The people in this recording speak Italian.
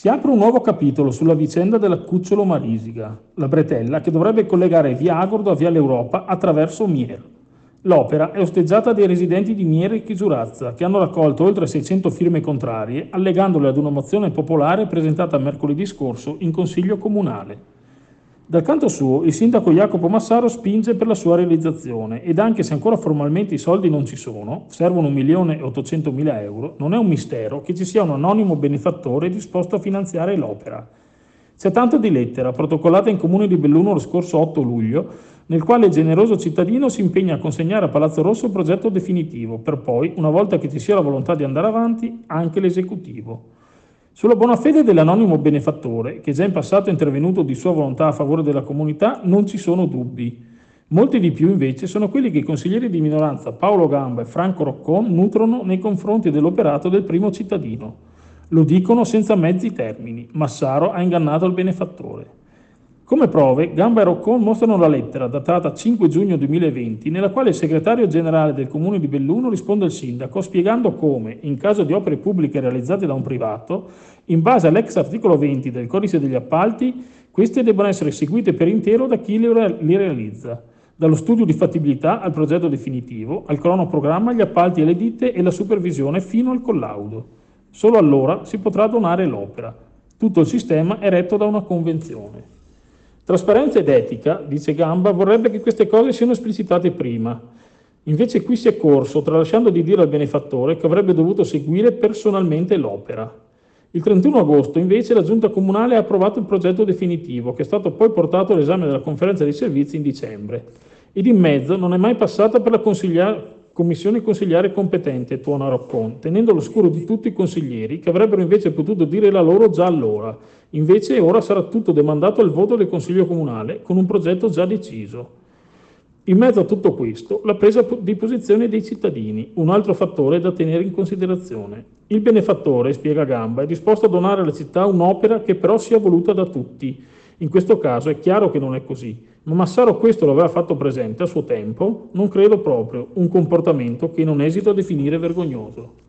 Si apre un nuovo capitolo sulla vicenda della Cucciolo Marisiga, la bretella che dovrebbe collegare via Agordo a via l'Europa attraverso Mier. L'opera è osteggiata dai residenti di Mier e Chisurazza, che hanno raccolto oltre 600 firme contrarie, allegandole ad una mozione popolare presentata mercoledì scorso in Consiglio Comunale. Dal canto suo, il sindaco Jacopo Massaro spinge per la sua realizzazione ed anche se ancora formalmente i soldi non ci sono, servono 1.800.000 euro, non è un mistero che ci sia un anonimo benefattore disposto a finanziare l'opera. C'è tanto di lettera, protocollata in comune di Belluno lo scorso 8 luglio, nel quale il generoso cittadino si impegna a consegnare a Palazzo Rosso il progetto definitivo, per poi, una volta che ci sia la volontà di andare avanti, anche l'esecutivo. Sulla buona fede dell'anonimo benefattore, che già in passato è intervenuto di sua volontà a favore della comunità, non ci sono dubbi. Molti di più invece sono quelli che i consiglieri di minoranza Paolo Gamba e Franco Roccon nutrono nei confronti dell'operato del primo cittadino. Lo dicono senza mezzi termini: Massaro ha ingannato il benefattore. Come prove, Gamba e Roccon mostrano la lettera datata 5 giugno 2020, nella quale il segretario generale del comune di Belluno risponde al sindaco spiegando come, in caso di opere pubbliche realizzate da un privato, in base all'ex articolo 20 del codice degli appalti, queste debbano essere eseguite per intero da chi li realizza, dallo studio di fattibilità al progetto definitivo, al cronoprogramma, agli appalti e alle ditte e la supervisione fino al collaudo. Solo allora si potrà donare l'opera. Tutto il sistema è retto da una convenzione. Trasparenza ed etica, dice Gamba, vorrebbe che queste cose siano esplicitate prima. Invece qui si è corso, tralasciando di dire al benefattore che avrebbe dovuto seguire personalmente l'opera. Il 31 agosto, invece, la Giunta Comunale ha approvato il progetto definitivo, che è stato poi portato all'esame della conferenza dei servizi in dicembre. Ed in mezzo non è mai passata per la commissione consigliare competente, tuona Roccon, tenendo all'oscuro di tutti i consiglieri che avrebbero invece potuto dire la loro già allora. Invece ora sarà tutto demandato al voto del Consiglio Comunale con un progetto già deciso. In mezzo a tutto questo, la presa di posizione dei cittadini, un altro fattore da tenere in considerazione. Il benefattore, spiega Gamba, è disposto a donare alla città un'opera che però sia voluta da tutti. In questo caso è chiaro che non è così, ma Massaro questo lo aveva fatto presente a suo tempo? Non credo proprio, un comportamento che non esito a definire vergognoso.